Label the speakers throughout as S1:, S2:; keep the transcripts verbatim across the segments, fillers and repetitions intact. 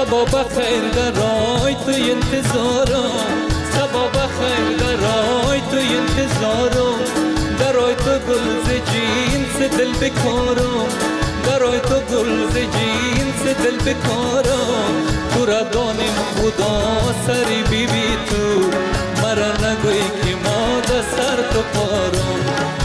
S1: صبا بخیر درای تو انتظارم، صبا بخیر درای تو انتظارم، درای تو گل ز جنس دل بکارم، درای تو گل ز جنس دل بکارم. تو را دانم خدا سری بی بی تو، مرا نگوی که ما در سر تو پارم،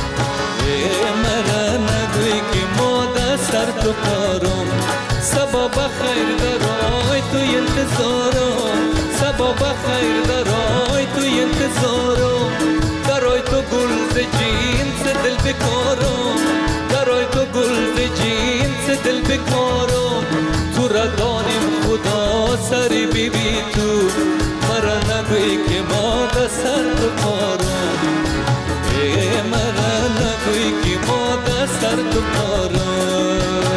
S1: مرا نگوی که ما در سر تو پارم. صبا بخیر درای تو انتظارم، صبا بخیر درای تو انتظارم، درای تو گل ز جنس دل بکارم، درای تو گل ز جنس دل بکارم. تو را دانم خدا سری بی بی تو، مرا نگوی که ما در سر تو پارم، مرا نگوی که ما در سر تو پارم.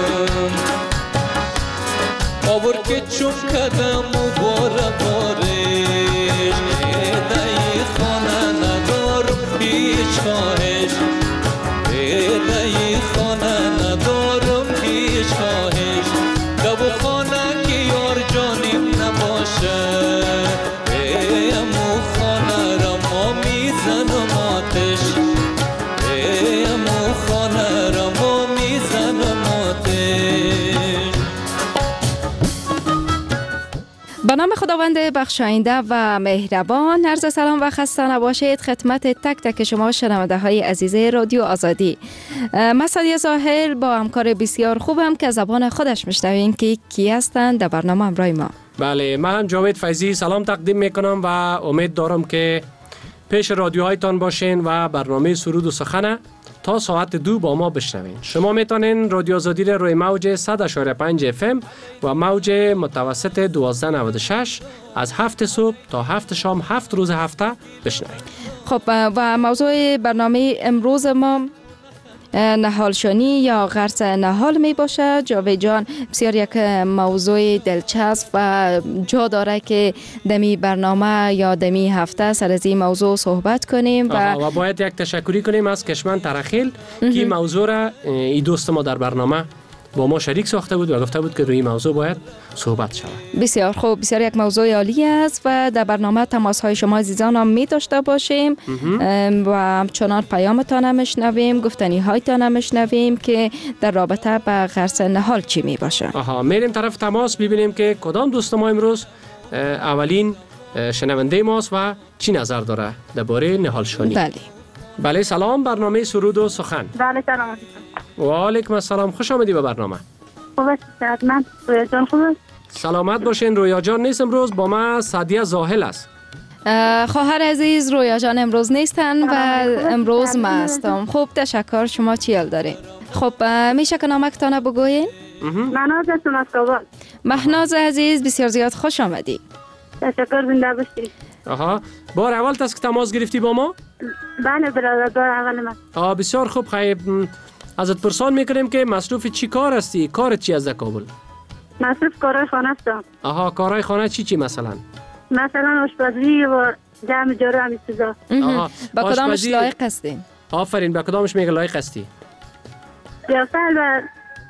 S1: آور که چون کدم و باره بارش، دای خانه ندارم هیچ خواهش، دای خانه ندارم هیچ خواهش. دو خانه که یار جانیم نباشه، امو خانه را ما میزنم آتش، امو خانه را ما میزنم آتش.
S2: به نام خداوند بخشاینده و مهربان، عرض سلام و خسته نباشید خدمت تک تک شما شنونده های عزیز رادیو آزادی. من سادیه ظاهر با همکار بسیار خوبم که زبان خودش میشنوین که کی هستند در برنامه همراه ما.
S3: بله، من جاوید فیضی سلام تقدیم میکنم و امید دارم که پیش رادیوهایتان باشین و برنامه سرود و سخن تا ساعت دو با ما بشنوین. شما میتونین رادیو آزادی را روی موج صد و پنج اف ام و موج متوسط دوازده نود و شش از هفت صبح تا هفت شام هفت روز هفته بشنوین.
S2: خب و موضوع برنامه امروز ما نهالشانی یا غرس نهال می باشه. جاوید جان، بسیار یک موضوع دلچسب و جا داره که دمی برنامه یا دمی هفته سر از این موضوع صحبت کنیم و,
S3: و باید یک تشکری کنیم از کشمن ترخیل که موضوع را ای دوست ما در برنامه با ما شریک ساخته بود و گفته بود که روی این موضوع باید صحبت شود.
S2: بسیار خوب، بسیار یک موضوع عالی است و در برنامه تماس های شما عزیزان هم می داشته باشیم و همچنان پیامتان هم میشنویم، گفتنی هایتان هم میشنویم که در رابطه با غرس نهال چی می باشه.
S3: آها، میریم طرف تماس ببینیم که کدام دوست ما امروز اولین شنونده ماست و چی نظر داره درباره نهالشانی.
S2: بله.
S3: بله سلام، برنامه سرود و سخن.
S4: بله سلام.
S3: و علیکم السلام، خوش آمدی به برنامه.
S4: خوب است، من رویا جان خوب است.
S3: سلامت باشین. رویا جان نیست امروز، با ما سادیه ظاهر است.
S2: خواهر عزیز رویا جان امروز نیستن و امروز ما هستم. خوب، تشکر. شما چی حال دارین؟ خب میشه که نامکتانه بگوین؟
S4: مهناز هستم از کابل.
S2: مهناز عزیز بسیار زیاد خوش آمدی.
S4: تشکر، زنده باشی.
S3: آها، بار اول تاست که تماس گرفتی با ما؟
S4: بله برادر، بار اول من.
S3: آه بسیار خوب. خیلی ازت پرسان میکنیم که مصروف چی کار هستی؟ کارت چی از در کابل؟
S4: مصروف کارهای خانه هستم.
S3: آها، کارهای خانه چی چی مثلا؟
S4: مثلا آشپزی و جمع جارو همین چیزا.
S3: آها،
S2: با کدامش لایق هستی؟
S3: آفرین، با کدامش میگه لایق هستی؟
S4: سیاست و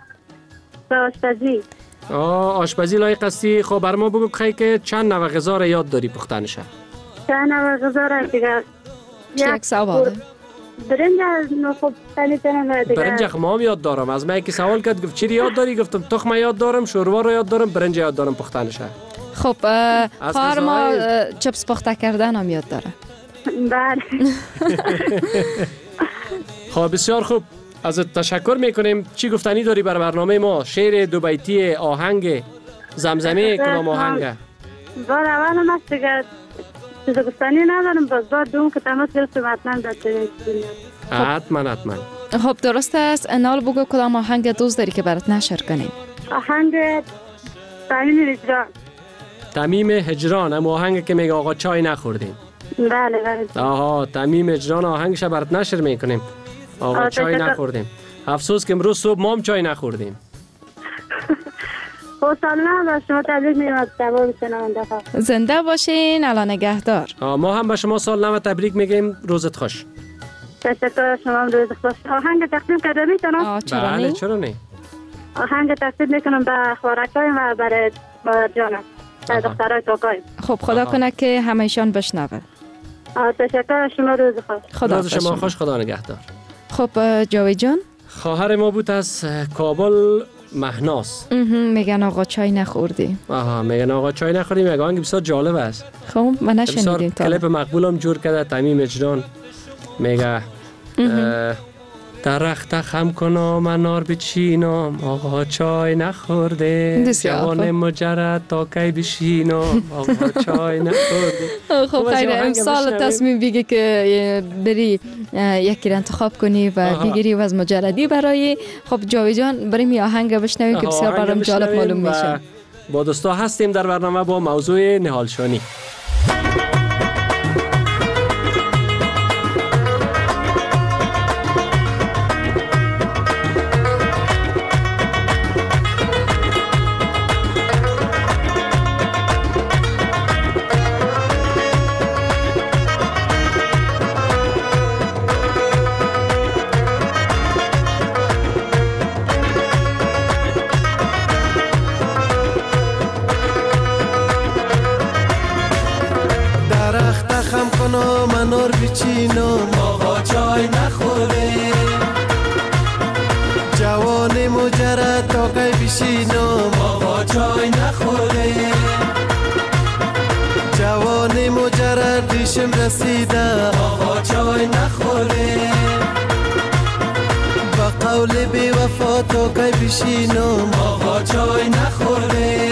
S4: و آشپزی.
S3: آه، آشپزی لایق هستی. خب بر ما بگو خیلی که چند نوع غذا را یاد داری پختنشه؟
S4: چند نوع غذا را دیگه
S2: یک سواله.
S4: برنج نخب تنیتنم دیگه.
S3: برنج ما هم یاد دارم. از من که سوال کرد گفت چی یاد داری؟ گفتم تخم یاد دارم، شوروا رو یاد دارم، برنج یاد دارم پختنشه.
S2: خب خواهر ما چپس پخته کردن هم یاد داره.
S4: بله.
S3: خب بسیار خوب، ازت تشکر میکنیم. چی گفتنی داری بر برنامه ما؟ شعر دو بیتی، آهنگ، زمزمه کدام آهنگ؟
S4: بار اول هم است دیگه. چیز گفتنی ندارم، باز بار دوم که تماس گرفتم حتما در تلویزیون.
S3: حتما حتما.
S2: خب درست است. انال بگو کدام آهنگ دوست داری که برات نشر کنیم؟
S4: آهنگ تمیم هجران.
S3: تمیم هجران، هم آهنگ که میگه آقا چای نخوردیم.
S4: بله بله.
S3: آها، تمیم هجران آهنگش برات نشر میکنیم. آقا چای نخوردیم. افسوس که امروز صبح ما هم چای نخوردیم.
S4: خب سلام با شما تبریک میگم از دوام شنونده ها.
S2: زنده باشین، الله نگهدار.
S3: ما هم به شما سال نو تبریک میگیم. روزت خوش.
S4: تشکر، شما هم روز خوش. آهنگ تقدیم کرده میتونم؟
S2: چرا
S3: بله
S2: نه؟
S3: چرا نه.
S4: آهنگ تصویب میکنم به خوارکای و برای مادر جانم برای دخترای توکای.
S2: خب خدا
S3: آها.
S2: کنه که همه‌شان بشنوه.
S4: تشکر از شما، روز خوش.
S2: خدا
S3: روز شما
S2: شما
S3: خوش، خدا نگهدار.
S2: خب جاوید جان
S3: خواهر ما بود از کابل، مهناز.
S2: میگن آقا چای نخوردی.
S3: آها، میگن آقا چای نخوریم. یک آهنگ بسیار جالب است.
S2: خب ما نشنیدیم
S3: بسیار
S2: تا.
S3: کلیپ مقبولم جور کرده تمیم اجران. میگه درخت خم کنم منار بچینم آقا چای نخورده، جوان مجرد تا کی بشینم آقا چای نخورده.
S2: خب خیلی امسال تصمیم بگی که بری یکی را انتخاب کنی و بگیری و از مجردی برای. خب جاوید جان بریم یه آهنگ بشنویم که بسیار برام جالب معلوم میشه.
S3: با دوستا هستیم در برنامه با موضوع نهالشانی.
S5: منار بچینم آقا چای نخوره، جوان مجرد تا کی بشینم آقا چای نخوره، جوان مجرد دیشم رسیده آقا چای نخوره، با قول بی وفا تا کی بشینم آقا چای نخوره،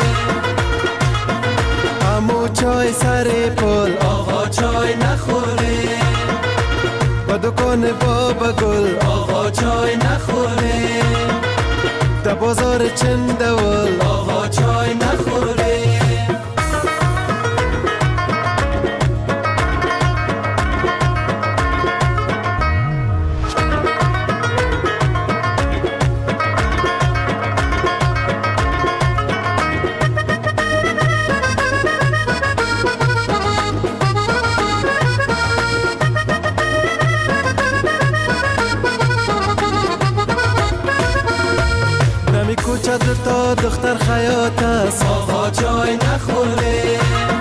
S5: امو چای سر پل آقا چای نخوره، با دکان بابا گل آقا چای نخوره، در بازار چندول آقا چای نخوره. چادر تا دختر خیاط است آقا چای نخوره،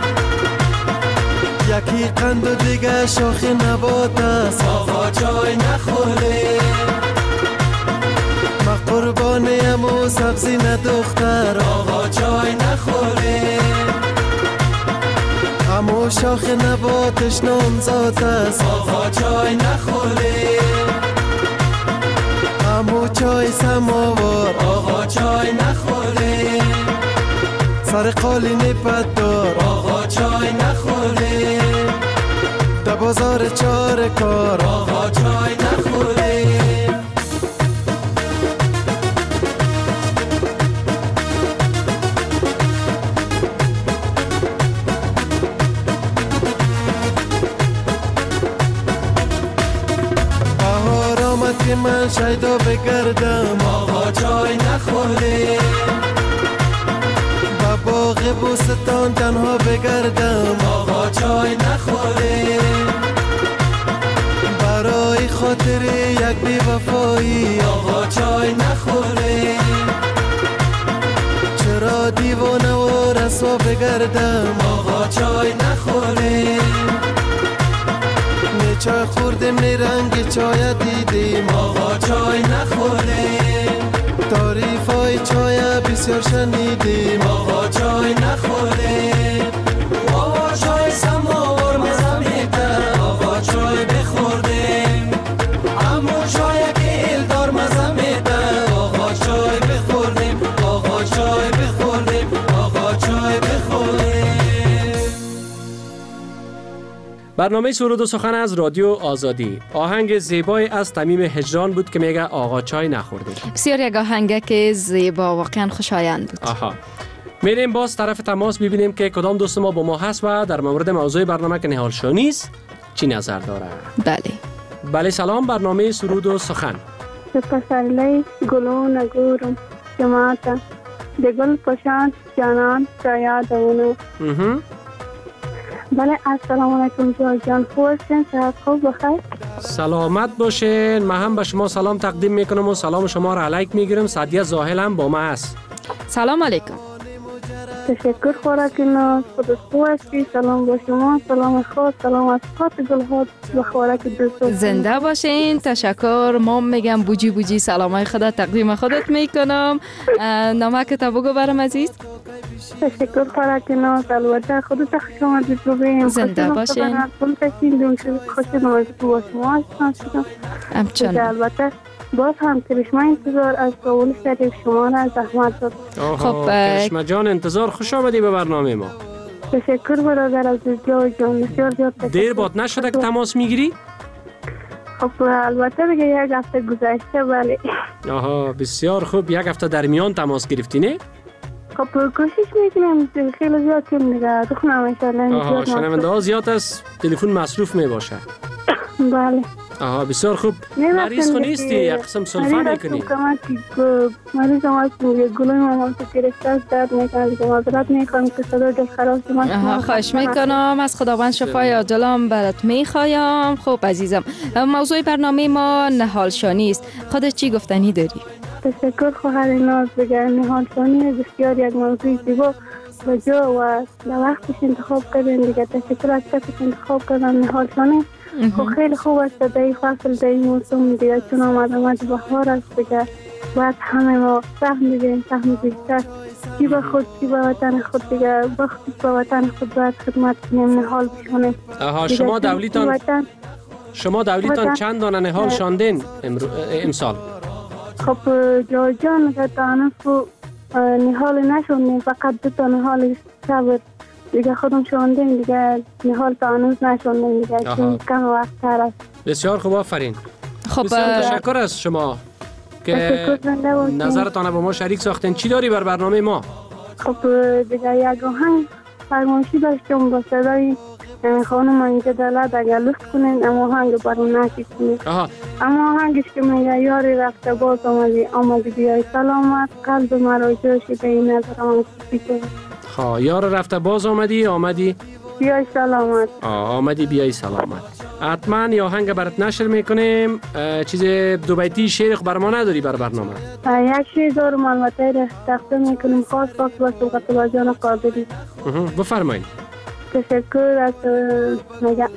S5: یکی قند و دیگه شاخ نبات است آقا چای نخوره، ما قربانیم و سبزی نه دختر آقا چای نخوره، امو شاخ نباتش نامزاد است آقا چای نخوره، امو چای سماوار آقا چای نخوره، سر قالین پدار آقا چای نخوره، در بازار چار کار آقا چای نخوره. که من شیدا بگردم آقا چای نخوره، با باغ بوستان تنها بگردم آقا چای نخوره، برای خاطر یک بی وفایی آقا چای نخوره، چرا دیوانه و رسوا بگردم آقا چای نخوره، چای خوردیم نی رنگ چای دیدیم آقا چای نخوره، تعریف های چای بسیار شنیدیم آقا چای نخوره، آقا چای سماور مزه میده آقا چای بخوردیم، امو چای که ایلدار مزه میده آقا چای بخوردیم، آقا چای بخوردیم، آقا چای بخوردیم.
S3: برنامه سرود و سخن از رادیو آزادی. آهنگ زیبای از تمیم هجران بود که میگه آقا چای نخورده.
S2: بسیار یک آهنگ که زیبا واقعا خوشایند بود.
S3: آها. میریم باز طرف تماس ببینیم که کدام دوست ما با ما هست و در مورد موضوع برنامه که نهالشانی است چی نظر داره.
S2: بله.
S3: بله سلام، برنامه سرود و سخن.
S4: پسرلی گلو نگورم جماعتا ده گل پشان جانان شاید اونو.
S3: اها.
S4: بله السلام علیکم جان خوب هستین؟ صحت خوب بخیر؟
S3: سلامت باشین. من هم به شما سلام تقدیم میکنم و سلام شما را علیک میگیرم. سعدیه زاهل هم با ما است.
S2: سلام علیکم.
S4: تشکر خوراک ناز، خودت خوب هستی؟ سلام با شما، سلام خاص، سلام از خاط گلها و خوراک دوست.
S2: زنده باشین. تشکر. ما میگم بوجی بوجی سلامای خدا تقدیم خودت میکنم. نامک تا بگو برام عزیز.
S4: تشکر خوراک ناز، البته خودت خوش آمدید رو بیم.
S2: زنده باشین.
S4: خوش آمدید با شما هستم.
S2: همچنان.
S4: البته باز هم کرشمه انتظار از قول شریف شما را زحمت داد.
S3: خب کرشمه جان انتظار، خوش آمدی به برنامه ما.
S4: تشکر برادر عزیز جان، بسیار زیاد تشکر.
S3: دیر باد نشده که تماس میگیری؟
S4: خب البته دیگه یک هفته گذشته. بله.
S3: آها بسیار خوب. یک هفته در میان تماس گرفتی نه؟
S4: خب کوشش میکنم خیلی زیاد تیم دیگه دخونم انشالله.
S3: آها شنونده ها زیاد از تلفن مصروف میباشه.
S4: بله.
S3: آها بسیار خوب. مریض خو نیستی؟ یک قسم سلفه میکنی؟
S4: مریض هم هست میگه گلوی مامان تو گرفته است، درد میکنه دیگه. معذرت میخوام که صدا دل خراب شما.
S2: خواهش میکنم. از خداوند شفای عاجلم برات میخوایم. خب عزیزم، موضوع برنامه ما نهالشانی است. خودت چی گفتنی داری؟
S4: تشکر خواهر ناز. بگه نهالشانی بسیار یک موضوع زیبا و جا و در وقتش انتخاب کردن دیگه. تشکر از کسی که انتخاب کردن نهالشانی. خب خیلی خوب است در این فصل در این موسم دیگه، چون آمد آمد بهار است دیگه. باید همه ما سهم دیگه سهم بیشتر چی به خود چی به وطن خود دیگه. وقتی به وطن خود باید خدمت کنیم، نهال بشونیم.
S3: آها شما دولیتان شما دولیتان چند دانه نهال شاندین امسال؟
S4: خب جای جان که تانفو نهال نشوندیم، فقط دو تا نهال صبر دیگه خودم شوندیم دیگه. نهال تا هنوز نشوندیم دیگه چون کم وقت تر است.
S3: بسیار خوب آفرین.
S2: خب
S3: بسیار تشکر از شما که نظرتان با ما شریک ساختین. چی داری بر برنامه ما؟
S4: خب دیگه یک آهنگ فرمایشی داشتم با صدای خانم اینجا دلت اگر لطف کنین اما آهنگ برام نشید کنین. اما آهنگش که میگه یاری رفته باز آمدی آمدی بیای سلامت، قلب مرا جوشی به این نظرم کسی کنید.
S3: خواه یار رفته باز آمدی آمدی
S4: بیای سلامت.
S3: آمدی بیای سلامت. حتما یا آهنگ برات نشر میکنیم. چیز دو بیتی شعر بر ما نداری بر برنامه؟
S4: یک شعر دارم البته تقدیم میکنیم خاص خاص با سوقت باجان قادری.
S3: بفرمایید.
S4: تشکر از میگم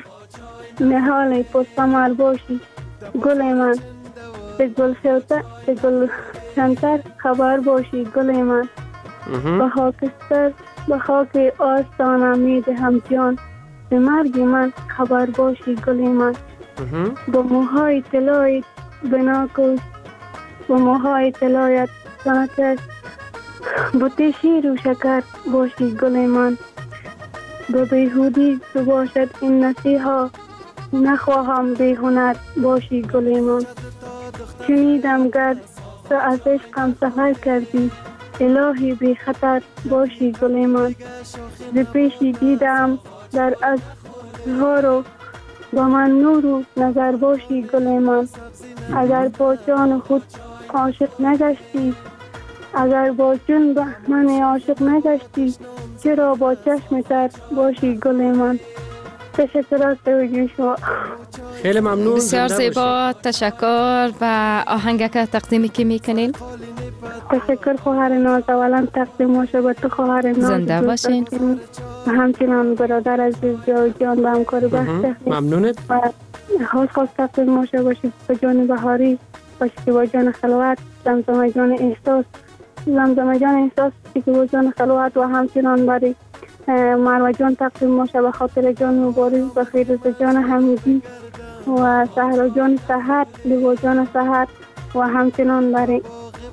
S4: نهال پستمال باشی گل من، به گل شوتر به گل شنتر خبر باشی گل من. به خاکستر به خاک آستانم میدهم جان، به مرگ من خبر باشی گل من. با موهای طلایت بناکوش با موهای طلایت سنتر بوتی شیر و شکر باشی گل من. به بیهودی تو باشد این نصیحا، نخواهم بی هنر باشی گل من. شنیدم گر تو از عشقم سفر کردی، الهی بی خطر باشی گل من. ز پیشی دیدم در ازهارو با من نور و نظر باشی گل من. اگر با جان خود عاشق نگشتی، اگر با جون به من عاشق نگشتی، چرا با چشم تر باشی گل من. تشکر از توجه شما.
S3: خیلی ممنون.
S2: بسیار زیبا. تشکر. و آهنگ که تقدیمی که میکنین؟
S4: تشکر خواهر ناز. اولا تقدیم باشه به تو خواهر ناز.
S2: زنده باشین.
S4: و همچنان برادر عزیز جان به همکار بحث.
S3: ممنونت.
S4: و خاص خاص تقدیم باشه باشید به جان بهاری، باشید با جان خلوت، زمزمه جان احساس، زمزمه جان احساس که با جان خلوت. و همچنان برای مروه جان تقدیم باشه به خاطر جان مبارز، به فیروز جان حمیدی و سهرا جان سحر، لباس جان سحر. و همچنان برای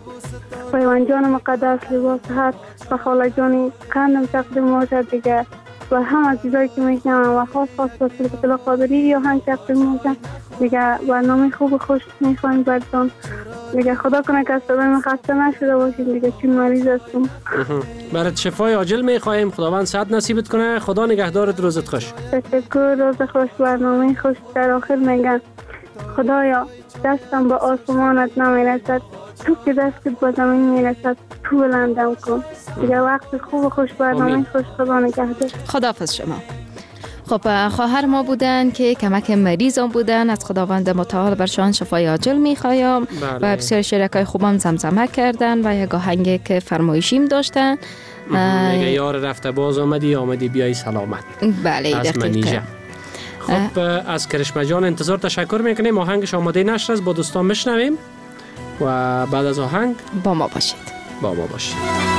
S4: پیوان جان مقدس لباس سحر و خاله جان کندم تقدیم باشه دیگه. و هم عزیزایی که میشنم و خاص خاص با سلطه قادری یا هم تقدیم باشه دیگه. برنامه خوب و خوش میخوایم براتون دیگه. خدا کنه که صدای من خسته نشده باشید دیگه چون مریض هستم.
S3: برات شفای عاجل میخوایم. خداوند صحت نصیبت کنه. خدا نگهدارت. روزت خوش.
S4: تشکر. روز خوش. برنامه خوش. در آخر میگن خدایا دستم به آسمانت نمیرسد، تو که دستت به زمین میرسد تو بلندم کن دیگه. وقت خوب و خوش. برنامه خوش. خدا نگهدار.
S2: خداحافظ شما. خب خواهر ما بودن که کمک مریضان بودن، از خداوند متعال برشان شفای عاجل میخوایم.
S3: بله.
S2: و بسیار شرکای خوبم زمزمه کردن و یک آهنگی که فرمایشیم داشتن.
S3: میگه یار رفته باز آمدی آمدی بیای سلامت.
S2: بله
S3: از منیژه. خب از کرشمه جان انتظار تشکر میکنیم. آهنگش آماده نشر است، با دوستان میشنویم و بعد از آهنگ
S2: با ما باشید.
S3: با ما باشید.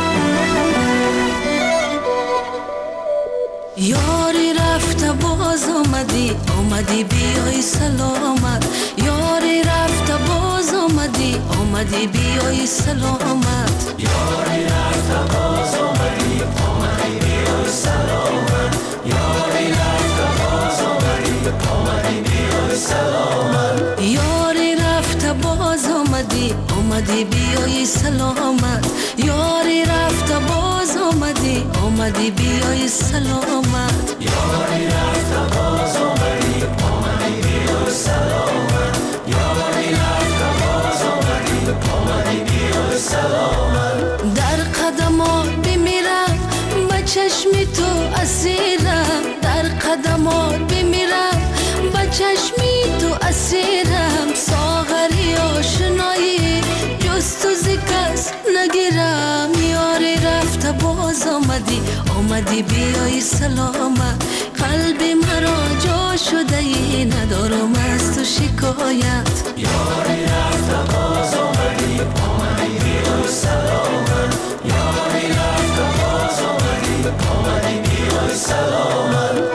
S6: یاری رفته باز آمدی آمدی بیای سلامت. یاری رفته باز آمدی آمدی بیای سلامت.
S5: یاری رفته باز آمدی آمدی بیای سلامت. یاری رفته باز آمدی آمدی بیای سلامت.
S6: یاری رفته باز آمدی آمدی بیای سلامت. یاری رفته باز آمدی آمدی بیای سلامت.
S5: یاری رفته باز آمدی آمدی بیای سلامت. یاری رفته باز آمدی آمدی بیای سلامت.
S6: در قدمات بمیرم به چشم تو اسیرم. در قدمات بمیرم به چشم تو اسیرم. ساغری آشنایی جز تو ز کس نگیرم. یاری رفته باز آمدی آمدی بیای سلامت. قلب مرا جا شده ای ندارم از تو شکایت.
S5: یاری رفته باز آمدی آمدی بیای سلامت. یاری رفته باز آمدی آمدی بیای سلامت.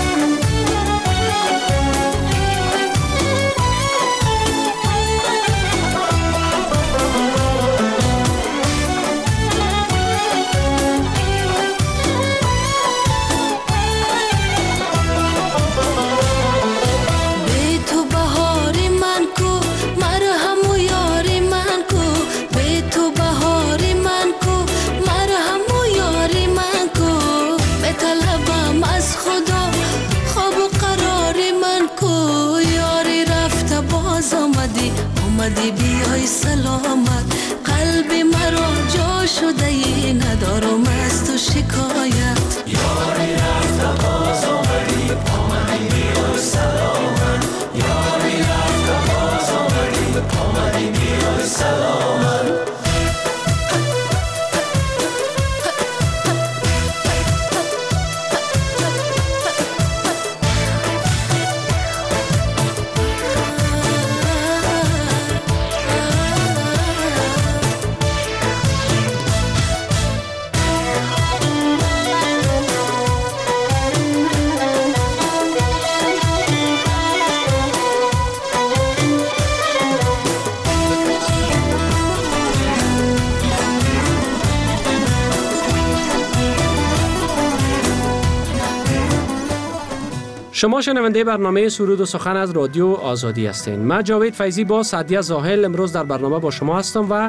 S6: آمدی بیای سلامت. قلب مرا جا شده ای ندارم از تو شکایت.
S5: یاری رفته باز آمدی آمدی بیای سلامت. یاری رفته باز آمدی آمدی بیای سلامت.
S3: شما شنونده برنامه سرود و سخن از رادیو آزادی هستین. من جاوید فیضی با سعدیه زاهل امروز در برنامه با شما هستم و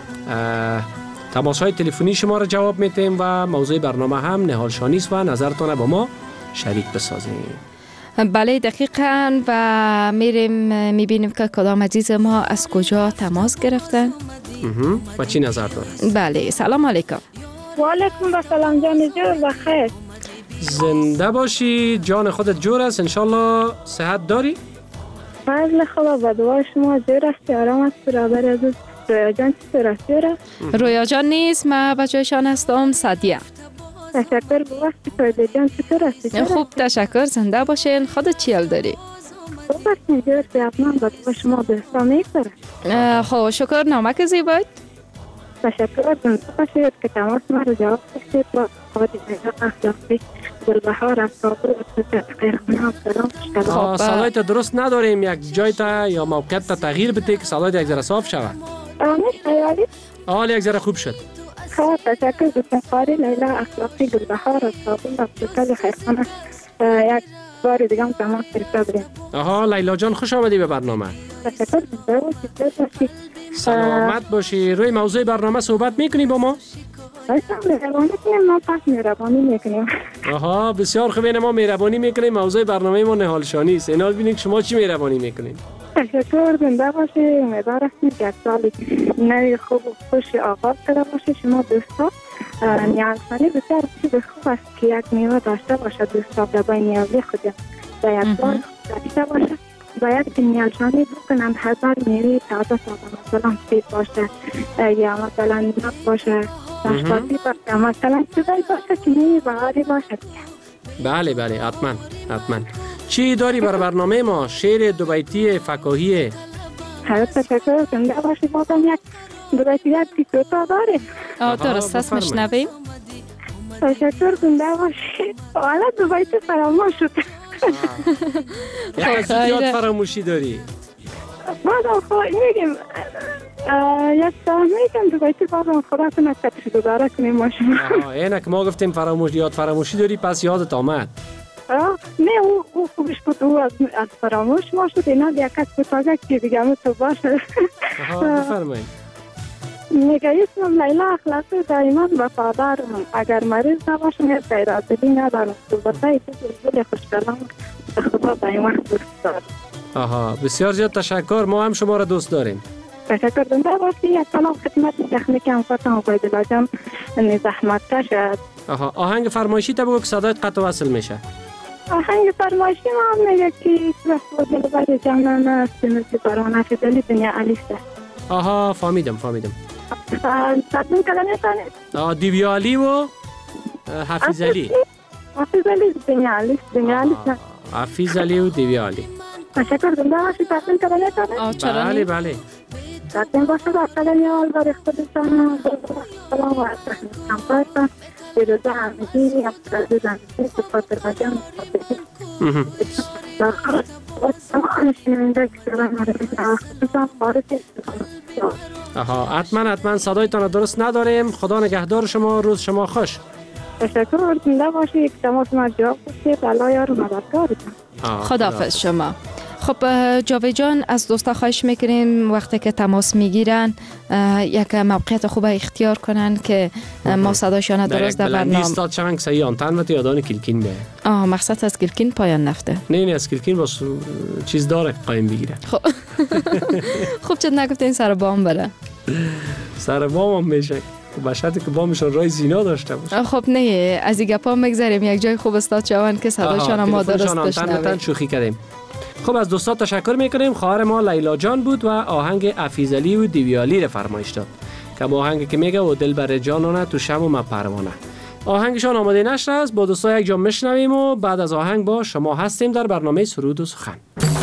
S3: تماس‌های تلفنی شما را جواب میدیم و موضوع برنامه هم نهال شانی است و نظرتان با ما شریک بسازیم.
S2: بله دقیقاً و میریم میبینیم که کدام عزیز ما از کجا تماس گرفتن
S3: و چی نظر دارد.
S2: بله سلام علیکم.
S4: و علیکم السلام جان جور بخیر.
S3: زنده باشی، جان خودت جور است، انشالله صحت داری؟
S4: فضل خدا با دعا شما جور است، آرام است. برادر عزیز رویا جان چطور است؟ جور است؟
S2: رویا جان نیست، من بچه‌شان هستم سعدیه.
S4: تشکر با وقت فایده جان چطور است؟
S2: خوب تشکر، زنده باشین. خودت چی حال داری؟
S4: خوب است جور صحتمند با دعا شما دوستان می‌کنم.
S2: خب شکر، نامک زیبایت.
S4: تشکر زنده باشید که تماس ما رو جواب داشتید با خواهد اخلاقی گلبهار از کابل خیرخانه سلام.
S3: صدایت درست نداریم، یک جای تا یا موقعیت تا تغییر بده که صدایت یک ذره صاف شود.
S4: آمیش
S3: حال یک ذره خوب شد.
S4: خب تشکر دوستان قاری لیلا اخلاقی گلبهار از کابل از خیرخانه یک بار دیگه هم تماس گرفته بودیم.
S3: آها لیلا جان خوش آمدی به برنامه.
S4: تشکر باشید.
S3: سلامت باشی. روی موضوع برنامه صحبت میکنی با ما؟
S4: مهربانی کنیم، ما پس مهربانی میکنیم.
S3: آها بسیار خوبه، ما مهربانی میکنیم. موضوع برنامه ما نهال شانی است. اینال ببینید شما چی مهربانی میکنین.
S4: تشکر، زنده باشی. امیدوار هستیم که سال نوی خوب و خوش آغاز شده باشه شما دوستا نیالشانی بسیار چیز خوب است که یک میوه داشته باشه. دوستا در نیازی خود در یک بار داشته باشه. باید که نیالشانی بکنند هزار میوه تازه تازه مثلا سیب باشه یا مثلا نب باشه نشپاتی باشه مثلا چیزایی باشه که میوه بهاری باشه.
S3: بله بله حتما حتما. چی داری بر برنامه ما؟ شعر دو بیتی فکاهی؟
S4: هر تشکر کنده باشی بازم یک دو بیتی یک دوتا داریم.
S2: آه درست است مشنویم.
S4: تشکر کنده باشی. حالا دو بیتی فراموش شد.
S3: یک از زیاد فراموشی داری؟
S4: بازم خواهی میگیم یک سال میگم دو بیتی بازم خدا کنه کتش دوباره کنیم ما شما.
S3: اینک ما گفتیم فراموش یاد فراموشی داری پس یادت آمد.
S4: نه او او خوبش بود او از, از فراموش ما شد اینا دیگه کس بتاگه که دیگه همه تو باشه.
S3: بفرمایید.
S4: میگه اسمم لیلا اخلاقی دائما وفادارم اگر مریض نباشم هیچ غیرعادلی ندارم البته ای تو زلزل خوشگلم به خدا دائما دوست دارم.
S3: آها بسیار زیاد تشکر. ما هم شما را دوست داریم.
S4: تشکر دنده باشی. یک سلام خدمت تکنیک همکارتم عبیدالله جان زحمت کشد.
S3: آها آهنگ فرمایشی تا بگو که صدایت قطع وصل میشه.
S4: آهنگ فرمایشی ما هم میگه که وقت دل بر جانان است مثل باران افضلی دنیا علیسته.
S3: آها فهمیدم فهمیدم.
S4: تطمیم کلمه تانه؟
S3: آه دیویا علی و حفیظ علی.
S4: حفیظ علی دنیا علیست دنیا علیست.
S3: حفیظ علی و دیویا علی.
S4: تشکر دنده باشی. تطمیم کلمه تانه؟
S3: بله بله.
S4: تطمیم باشد از کلمه آل بر خودشان سلام و عرض همکارتان بیروزه همگی افراد زنگی سپاتر بجان
S3: آها حتما حتما صدایتان درست نداریم. خدا نگهدار شما. روز شما خوش.
S4: تشکر زنده باشی. یک تماس ما جواب بسید الله یار مددکارتان.
S2: خداحافظ شما. خب جاوید جان از دوستا خواهش میکنیم وقتی که تماس میگیرن یک موقعیت خوب اختیار کنن که ما صداشان درست در برنامه
S3: استاد چنگ سعی آنتن و یادان کلکین به
S2: آه مقصد از کلکین پایان نفته.
S3: نه نه از کلکین باز چیز داره قایم بگیره.
S2: خب خب چه نگفتین سر بام بره؟
S3: سر بام هم میشه به شرطی که بامشون رای زینا داشته باشه.
S2: خب نه از این گپا میگذریم یک جای خوب استاد چوان که صداشان ما درست بشنویم.
S3: شوخی کردیم. خب از دوستان تشکر میکنیم. خواهر ما لیلا جان بود و آهنگ حفیظ علی و دیویالی را فرمایش داد که آهنگی که میگه و دل بر جانانه تو شم و ما پروانه. آهنگشان آماده نشده است. با دوستا یک جا میشنویم و بعد از آهنگ با شما هستیم در برنامه سرود و سخن.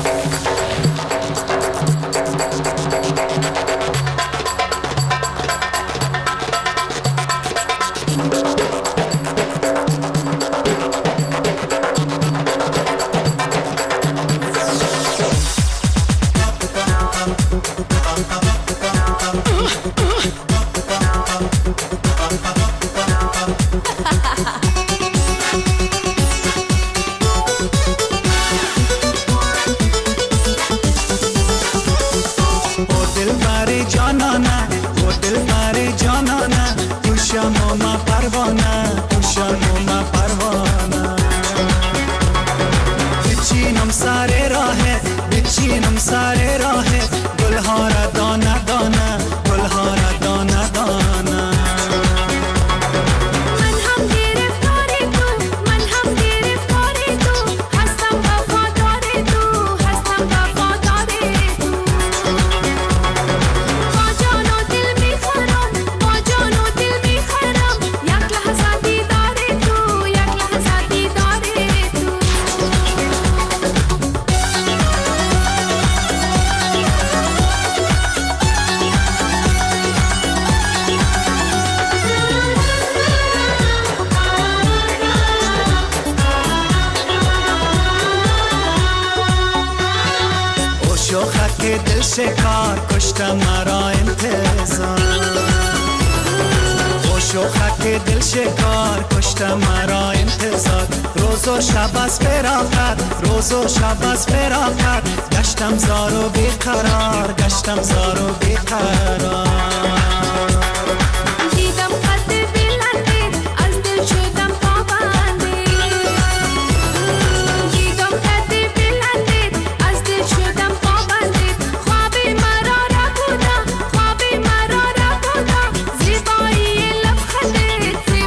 S7: شکار کشت مرا انتظار خوش و خک دل شکار کشت مرا انتظار روز و شب از فراقت روز و شب از فراقت گشتم زار و بیقرار گشتم زار و بیقرار
S6: زیبایی لبخندت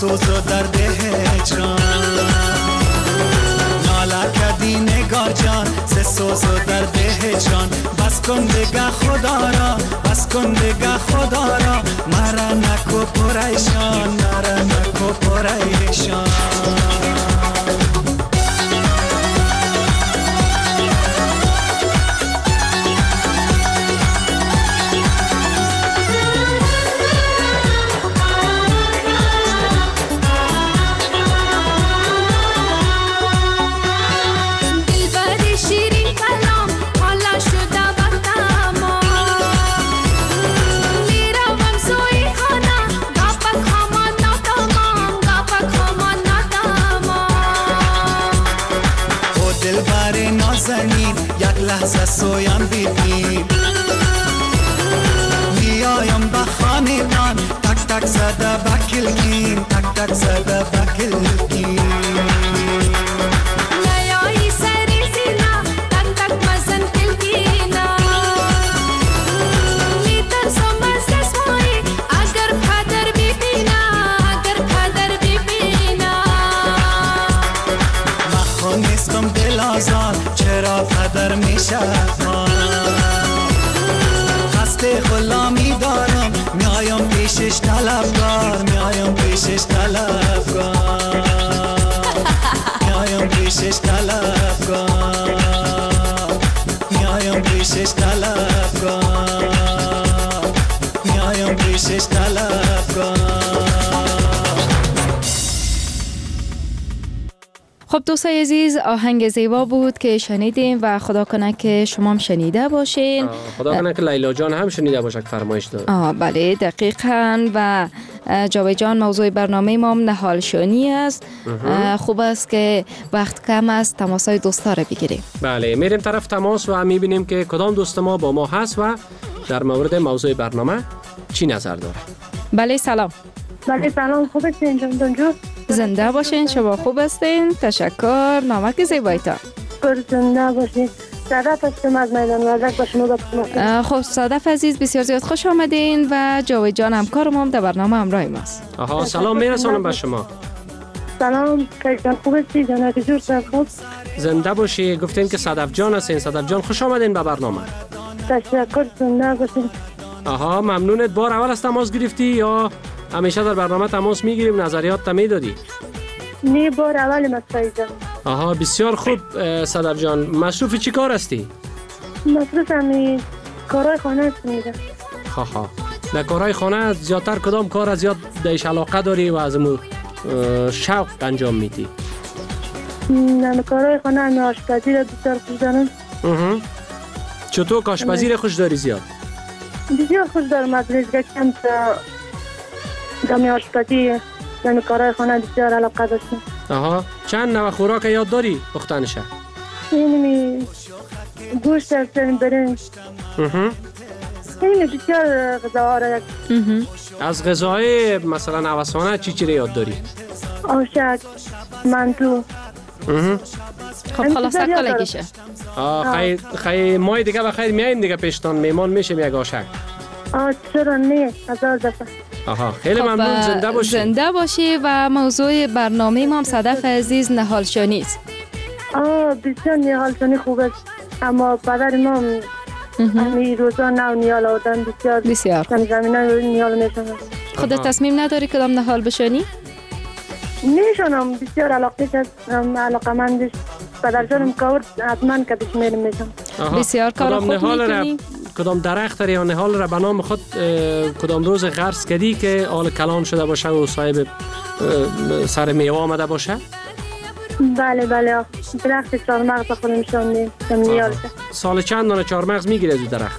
S7: سوز و درد هجران ناله کردی نگار جان ز سوز و درد هجران بس کن دیگه خدا را بس کن دیگه خدا را مرا نکو پریشان مرا نکو پریشان یک لحظه سویم بیبی میایم به خانمان تک تک زده بکلگین تک تک زده بکلگین نیایی سری زینا تک تک مزن کلگینا میترسم از دستمایی اگر پدر ببینا اگر پدر ببینا مخون نیستم دل آزار چرا پدر میشه خسته غلامی دارم میایم پیشش طلبکار میایم پیشش طلبکار میایم پیشش طلبکار میایم پیشش طلبکار میایم پیشش طلبکار.
S2: خب دوستای عزیز آهنگ زیبا بود که شنیدیم و خدا کنه که شما هم شنیده باشین.
S3: خدا کنه که لیلا جان هم شنیده باشه که فرمایش داد.
S2: آه بله دقیقاً. و جاوید جان موضوع برنامه ما نهال شونی است. خوب است که وقت کم است تماسای دوستا رو بگیریم.
S3: بله میریم طرف تماس و میبینیم که کدام دوست ما با ما هست و در مورد موضوع برنامه چی نظر داره.
S2: بله سلام.
S4: بله سلام، خوب هستین جان جون؟
S2: زنده باشین. شما خوب هستین؟ تشکر. نامک زیبایتان.
S4: پر زنده باشین. صدف هستم از میدان وزک با شما بکنم.
S2: خب صدف عزیز بسیار زیاد خوش آمدین و جاوید جان همکارم هم در برنامه همراه ماست.
S3: آها سلام میرسانم به شما.
S4: سلام کیکان خوب هستی جان جور سر خوب؟
S3: زنده باشی. گفتین که صدف جان هستین. صدف جان خوش آمدین به برنامه.
S4: تشکر. زنده باشین.
S3: آها ممنونت. بار اول از تماس گرفتی یا همیشه در برنامه تماس میگیریم نظریات تا میدادی؟
S4: نه بار اول مسایی جان.
S3: آها بسیار خوب. صدف جان مصروف چی کار هستی؟
S4: مصروف همی کارهای خانه هستم میگم.
S3: ها ها در کارهای خانه زیادتر کدام کار از زیاد دیش علاقه داری و از امو شوق انجام میدی؟
S4: نه کارهای خانه همی آشپزی را بسیار خوش دارم.
S3: چطور آشپزی را خوش داری زیاد؟
S4: بسیار خوش دارم. از ریزگاه کم تا دمی آشپزی دمی کارهای خانه بسیار علاقه داشتم.
S3: آها چند نوع خوراک یاد داری پختنشه؟
S4: اینمی گوشت هستن برنج. اینمی بسیار غذاها را.
S3: از غذای مثلا عوضانه چی چی را یاد داری؟
S4: آشک، منتو.
S2: خب خلاص کلگیشه.
S3: آه خیلی خیلی مای دیگه بخیر میاییم دیگه پیشتان میمان میشیم یک آشک.
S4: آه چرا نه هزار دفعه.
S3: آها خیلی ممنون. زنده باشی.
S2: زنده باشی. و موضوع برنامه ما هم صدف عزیز نهال شونی است.
S4: آه بسیار نهال شونی خوب است. اما پدر ما همی روزا نو نیال آدم بسیار
S2: بسیار
S4: زمینه رو نیال میشنم.
S2: خودت تصمیم نداری کدام نهال بشونی؟
S4: میشونم بسیار علاقه است. علاقه مندش پدر جانم کار حتما که بشمیرم میشم.
S2: بسیار کار خوب میکنی.
S3: کدام درخت یا نهال را به نام خود کدام روز غرس کردی که آل کلان شده باشه و صاحب سر میوه آمده باشه؟
S4: بله بله درخت چهارمغز خودم میشونم نیال.
S3: سال چند دانه چهارمغز میگیره از درخت؟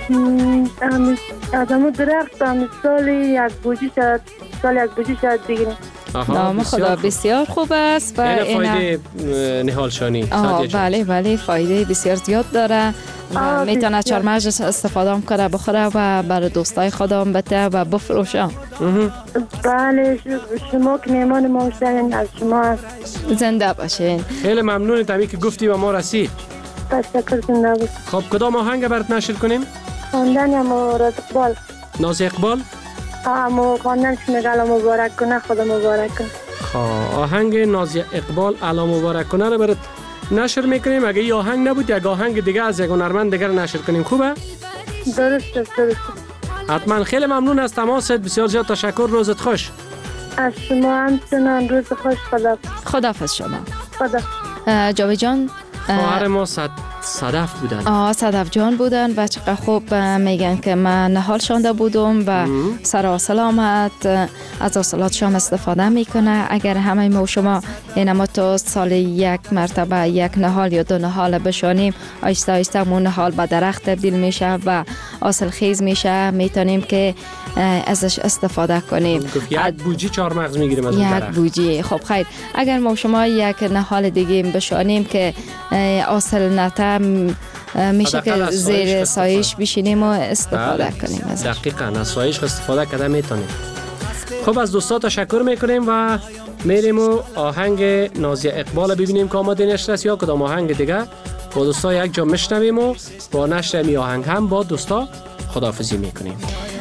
S4: از همون درخت هم سال یک بوجی شد سال یک بوجی شد بگیرم.
S2: نام خدا بسیار خوب است و
S3: این فایده نهال شونی.
S2: بله بله فایده بسیار زیاد داره. میتونه چهارمغز استفاده کنه بخوره و برای دوستای خودم بده و بفروشه.
S4: بله شما که میمان ما هستین از شما هست.
S2: زنده باشین.
S3: خیلی ممنون تمی که گفتی و ما رسید.
S4: تشکر. زنده باشین.
S3: خب کدام آهنگ برات نشر کنیم؟
S4: خواندن یا ناز اقبال.
S3: ناز اقبال؟
S4: اما خواندنش میگه الله مبارک کنه، خدا مبارک کنه.
S3: آهنگ نازیه اقبال الله مبارک کنه رو برات نشر میکنیم. اگه این آهنگ نبود یک آهنگ دیگه از یک هنرمند دیگر نشر کنیم. خوبه؟
S4: درست است، درست.
S3: حتما. خیلی ممنون از تماست. بسیار زیاد تشکر. روزت خوش.
S4: از شما همچنان. روز خوش. خدا
S2: خداحافظ شما.
S4: خدا.
S2: جاوید جان،
S3: خواهر ما صد صدف بودن.
S2: آه صدف جان بودن و چقدر خوب میگن که من نهال شانده بودم و سر سلامت از اصالات شام استفاده میکنه. اگر همه ما و شما اینما تو سال یک مرتبه یک نهال یا دو نهال بشانیم، آیسته آیسته مون نهال به درخت تبدیل میشه و حاصل خیز میشه، میتونیم که ازش استفاده کنیم.
S3: یک بوجی چهار مغز میگیریم از
S2: یک
S3: درخت.
S2: بوجی. خب خیر، اگر ما و شما یک نهال دیگه بشانیم که حاصل نته میشه که زیر سایش بشینیم و استفاده کنیم ازش.
S3: دقیقاً از سایش استفاده کرده میتونیم. خب از دوستا تشکر میکنیم و میریم و آهنگ نازیه اقبال ببینیم که آماده نشر است یا کدام آهنگ دیگه با دوستا یک جا میشنویم و با نشر می آهنگ هم با دوستا خداحافظی میکنیم.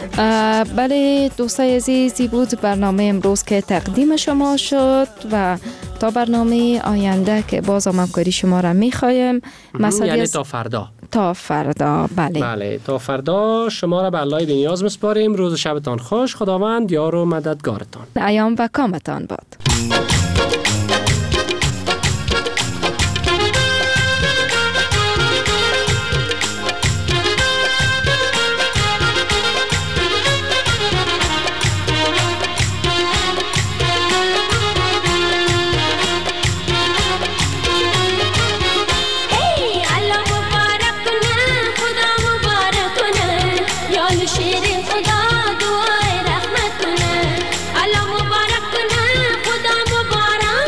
S2: بله دوستای عزیزی بود برنامه امروز که تقدیم شما شد و تا برنامه آینده که باز هم همکاری شما را میخوایم.
S3: یعنی تا فردا.
S2: تا فردا. بله
S3: بله تا فردا شما را به الله بی نیاز میسپاریم. روز شبتان خوش. خداوند یار و مددگارتان.
S2: ایام و کامتان باد.
S8: خدا مبارک کنه، خدا مبارک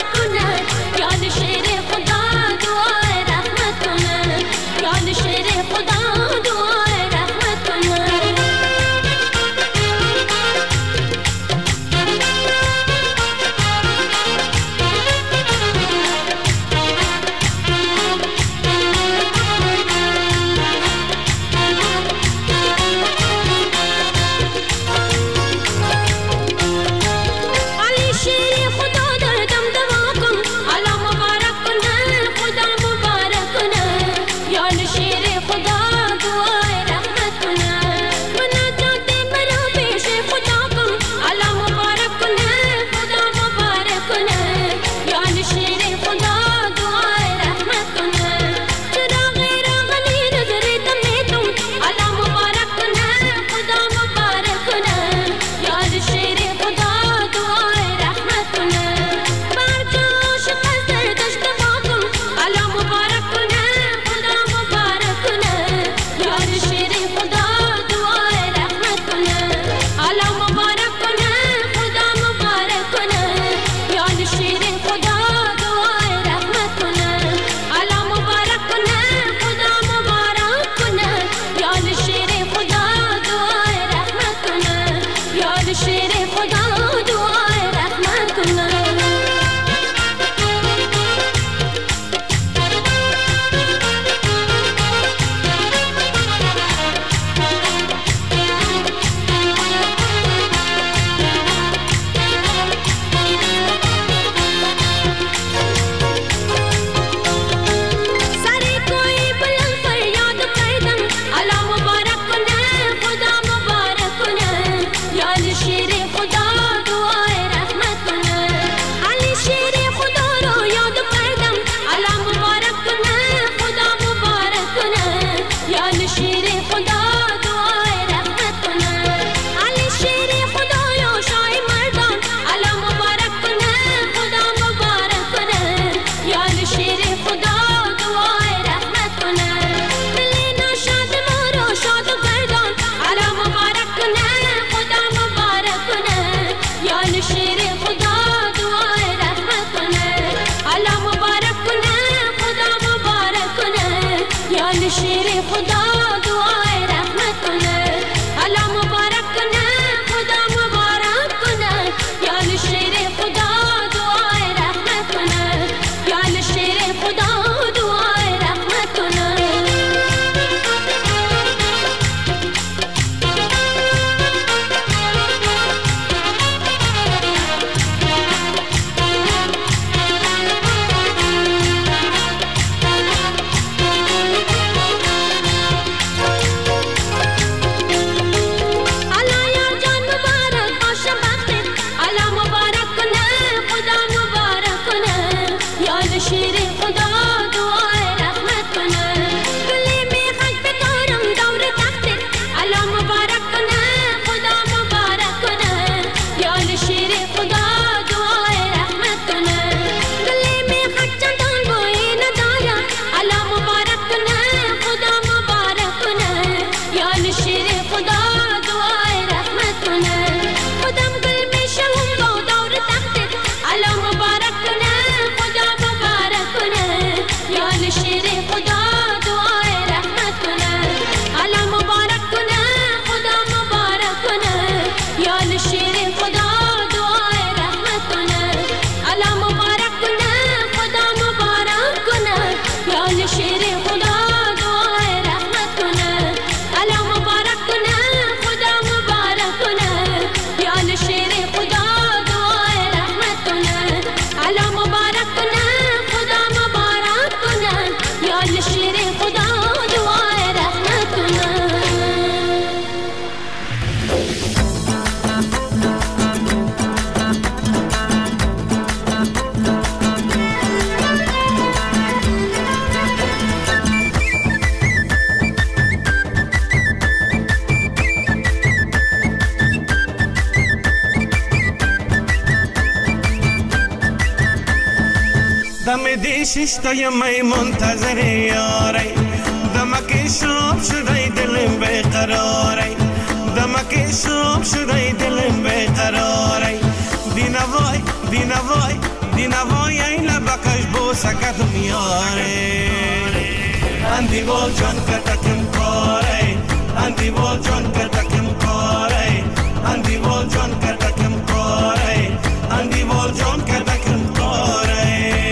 S8: دم دی ششتای می منتظر یاری دمک شام شده دلم بیقراری دمک شام شده دلم بیقراری دینوای دینوای دینوای این لبکش بوسکتم یاری اندی بول جان کتکم کاری اندی بول جان کتکم کاری اندی بول جان کتکم کاری اندی بول جان کتکم کاری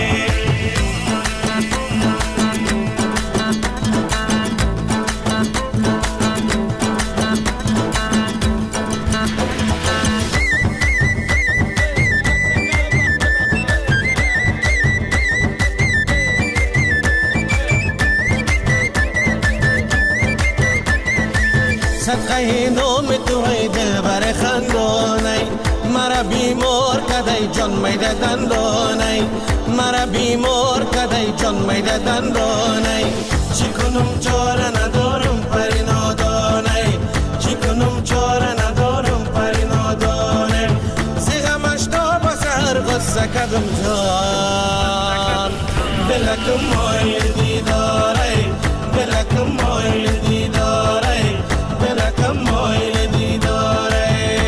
S8: صدقه نام تو های دل بر خندانه مرا بیمار کدای جان میده دندانه مرا بیمار کدای جان میده دندانه چی کنم چاره ندارم پری نادانه چی کنم چاره ندارم پری نادانه زیغمش تا بسر غصه کدم جان دلکم مایل دیداره دلکم مایل دیداره دلکم مایل دیداره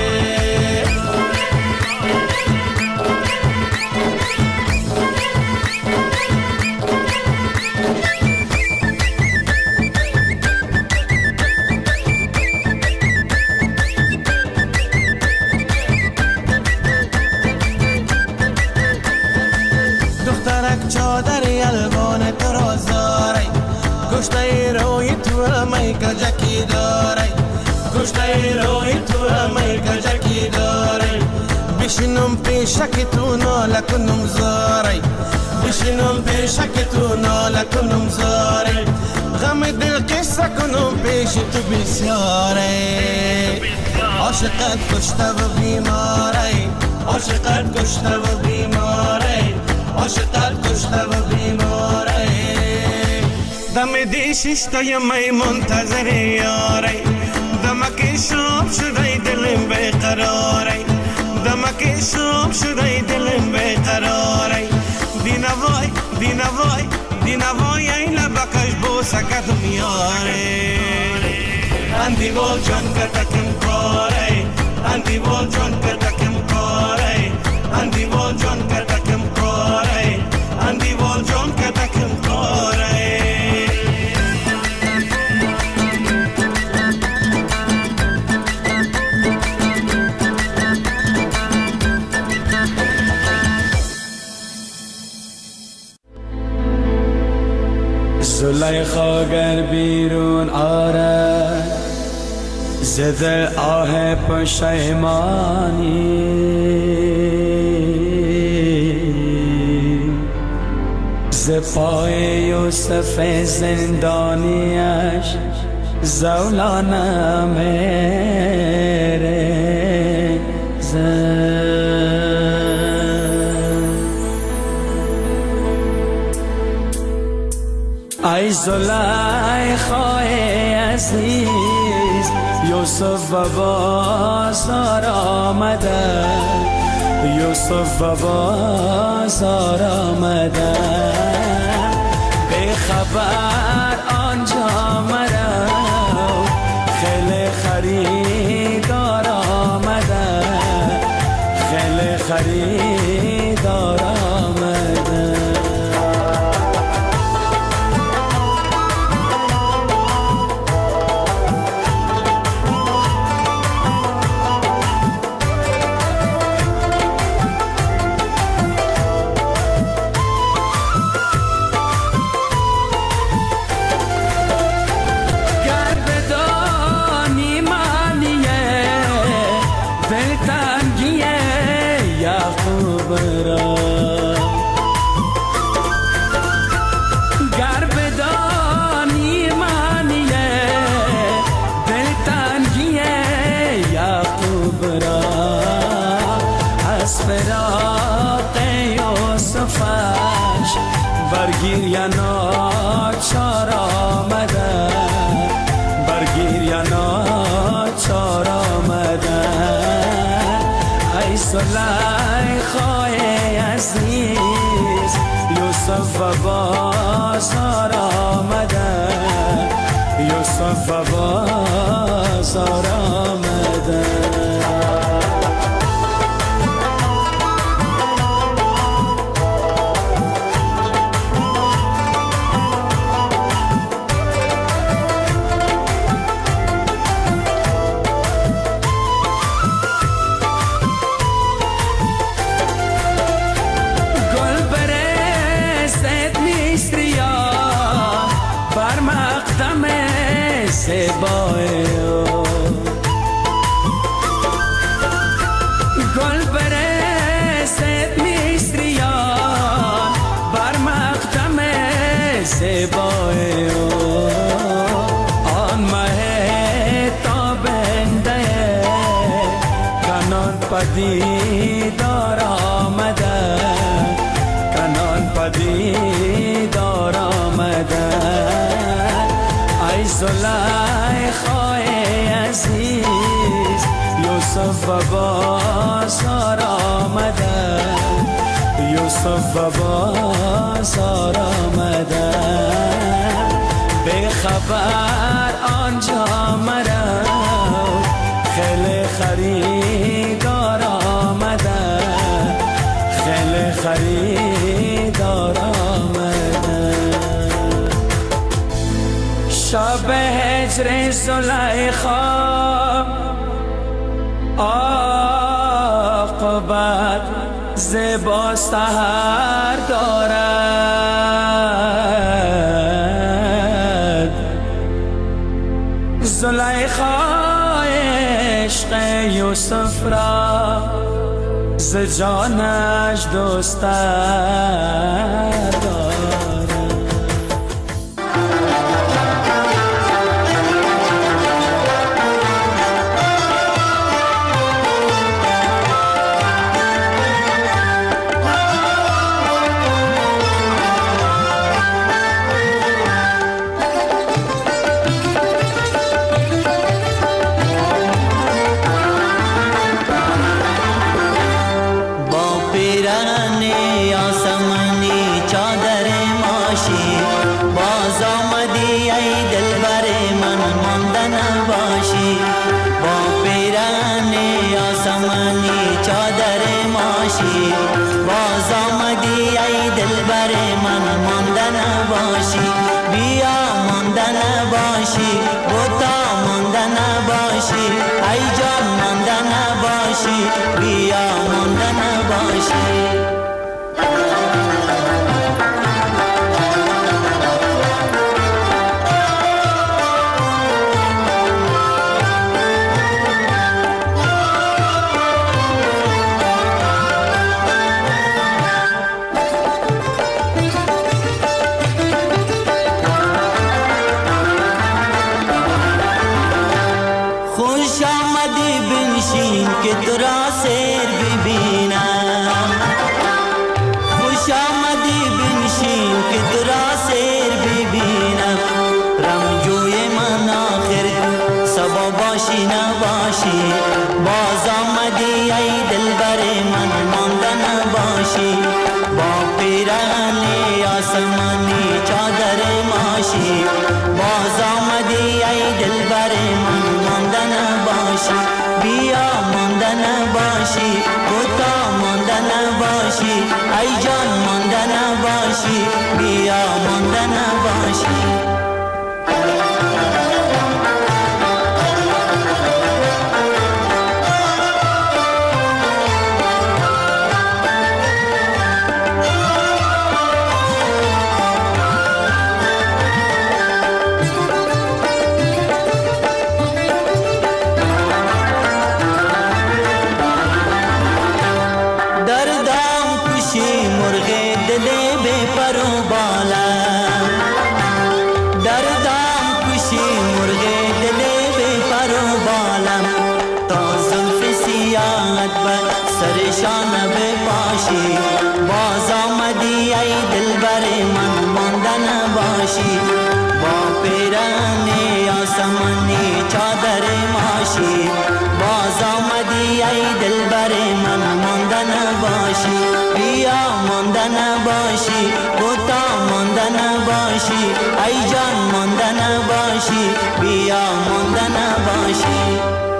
S8: دخترک چادری الوان تو را زاره گشته روی تو می کجکی داره گشته روی تو می کجکی داره بشینم پیشک تو ناله کنم زاره بشینم پیشک تو ناله کنم زاره غم دل قصه کنم پیش تو بسیاره عاشقت کشته و بیماره عاشقت کشته و بیماره عاشقت کشته و بیماره دم دی ششتای می منتظر یاری دمک شام شده دلم بیقراری دمک شام شده دلم بیقراری دینوای دینوای دینوای این لبکش بوسکتم یاری اندی بول جان کتکم کاری اندی بول جان کتکم کاری اندی بول جان کتکم کاری اندی بول جان کتکم کاری
S9: زلیخا گر بیرون آرد زده آه پشیمانی ز پای یوسف زندانیش زولانه میره زد ای زلیخای عزیز یوسف و بازار آمده یوسف و بازار آمده به خبر آنجا مرا خیلی خریدار آمده خیلی خریدار آمده برگیر یا ناچار آمده برگیر یا ناچار آمده ای زلیخای عزیز یوسف یوسف و بازار آمده یوسف و بازار آمده گل برسد مصریان بر مقدم زیبای آن مه تابنده کنان پدیدار آمده کنان پدیدار آمده ای زلیخای عزیز یوسف و بازار آمده یوسف و بازار آمده به خبر آنجا مرا خیلی خریدار آمده خیلی خریدار آمده شب هجر زلیخا عاقبت زیبا سحر دارد زلیخا عشق یوسف را ز جانش دوستر دارد
S10: باشی بیا مانده نباشی نباشی ای جان مانده نباشی بیا مانده نباشی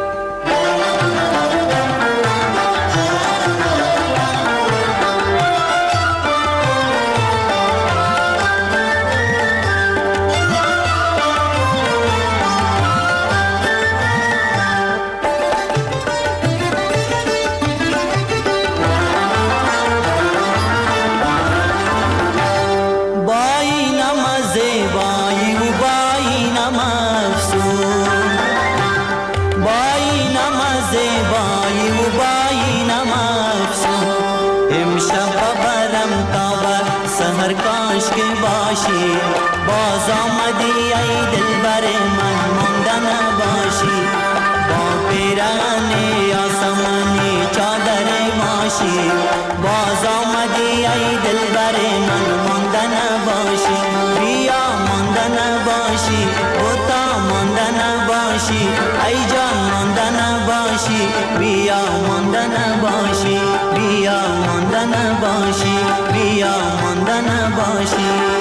S10: باز آمدی ای دلبر من مانده نباشی با پیرهن آسمانی چادر ماشی باز آمدی ای دلبر من مانده نباشی بیا مانده نباشی بوتا مانده نباشی ای جان مانده نباشی بیا مانده نباشی بیا مانده نباشی بیا مانده نباشی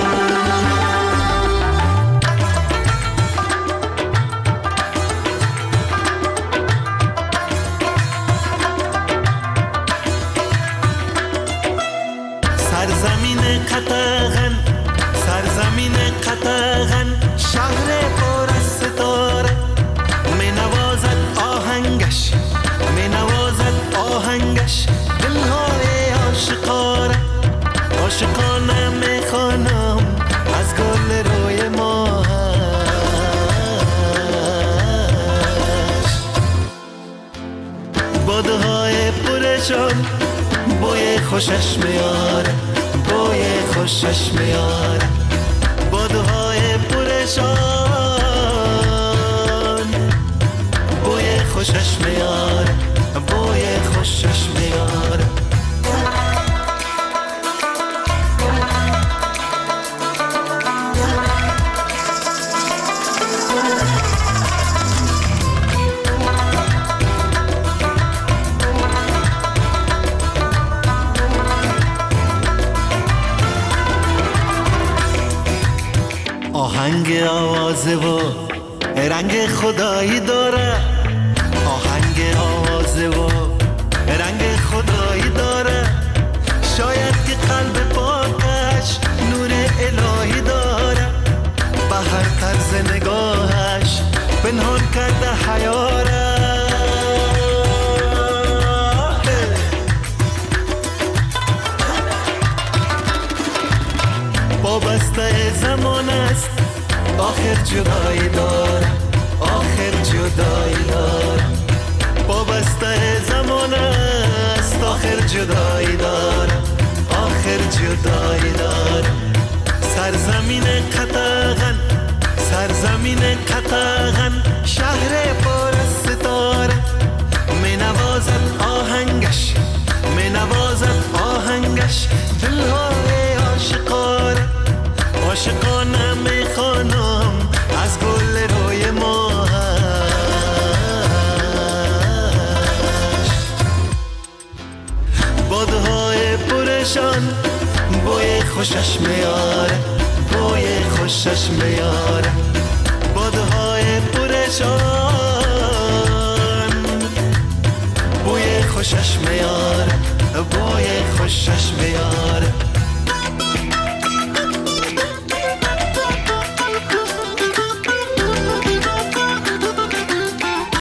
S8: قطغن سرزمین قطغن شهر پر از ستاره می نوازد آهنگش می نوازد آهنگش دلهای عاشقانه عاشقانه می خوانم از گل روی ماهش بادهای پرشان بوی خوشش میاره بوی خوشش میاره بادهای پرشان بوی خوشش میاره بوی خوشش میاره آهنگ آوازه و رنگ خدایی داره آهنگ آوازه و رنگ خدایی داره شاید که قلب پاکش نور الهی داره به هر طرز نگاهش پنهان کرده حیاره وابسته زمان است آخر جدایی داره آخر جدایی داره وابسته زمان است آخر جدایی داره آخر جدایی داره سرزمین قطغن سرزمین قطغن شهر پر از ستاره می نوازد آهنگش می نوازد آهنگش دلهای عاشقانه عاشقانه می خوانم از گل روی ماهش بادهای پرشان بوی خوشش میاره بوی خوشش میاره بادهای پرشان بوی خوشش میاره بوی خوشش میاره